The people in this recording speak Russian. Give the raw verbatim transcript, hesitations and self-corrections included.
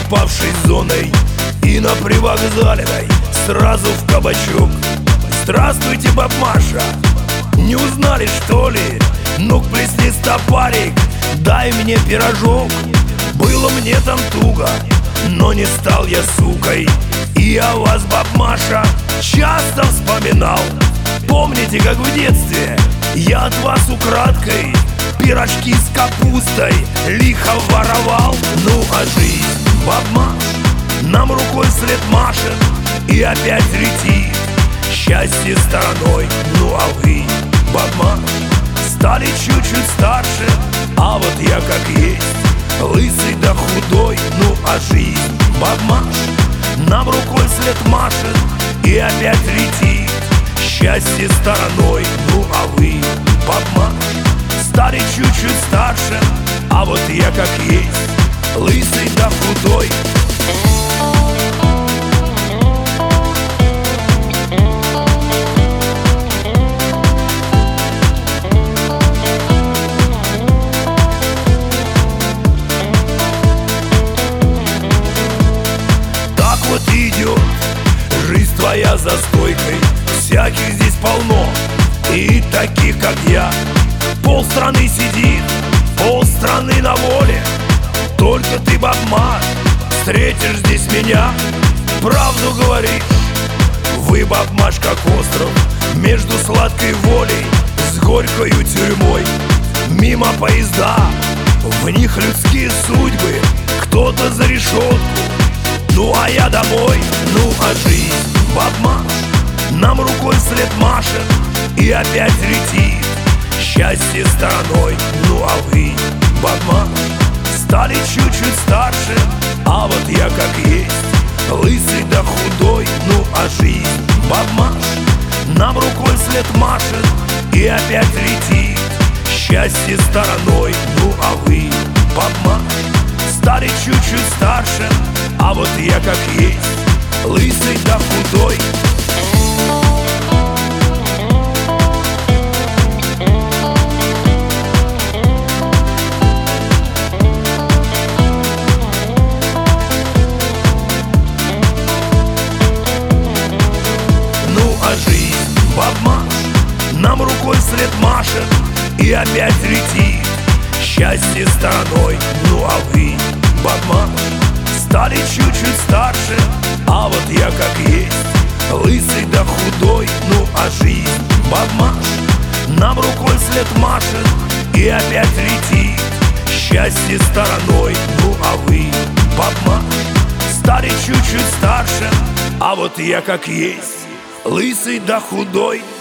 попавший зоной и на привокзальной сразу в кабачок. Здравствуйте, баб Маша, не узнали, что ли? Ну-ка, плесни стопарик, дай мне пирожок. Было мне там туго, но не стал я сукой, и я вас, баб Маша, часто вспоминал. Помните, как в детстве я от вас украдкой пирожки с капустой лихо воровал? Ну а жизнь, баб Маш, нам рукой вслед машет и опять летит счастье стороной. Ну а вы, баб Маш, стали чуть-чуть старше, а вот я как есть, лысый да худой. Ну а жизнь, баб Маш, нам рукой вслед машет и опять летит счастье стороной. Ну а вы, баб Маш, стали чуть-чуть старше, а вот я как есть, лысый да худой. Так вот идет жизнь твоя за стойкой, всяких здесь полно, и таких, как я. Полстраны сидит, полстраны на воле. Только ты, баб Маш, встретишь здесь меня. Правду говоришь, вы, баб Маш, как остров между сладкой волей с горькою тюрьмой. Мимо поезда, в них людские судьбы, кто-то за решетку, ну а я домой. Ну а жизнь, баб Маш, нам рукой вслед машет и опять летит счастье стороной. Ну а вы, баб Маш, стали чуть-чуть старше, а вот я как есть, лысый да худой. Ну а жизнь, баб Маш, нам рукой вслед машет и опять летит счастье стороной. Ну а вы, баб Маш, стали чуть-чуть старше, а вот я как есть, лысый да худой. Баб Маш, нам рукой вслед машет и опять летит счастье стороной. Ну а вы, баб Маш, стали чуть-чуть старше, а вот я как есть, лысый да худой. Ну а жизнь, баб Маш, нам рукой вслед машет и опять летит счастье стороной. Ну а вы, баб Маш, стали чуть-чуть старше, а вот я как есть, лысый да худой.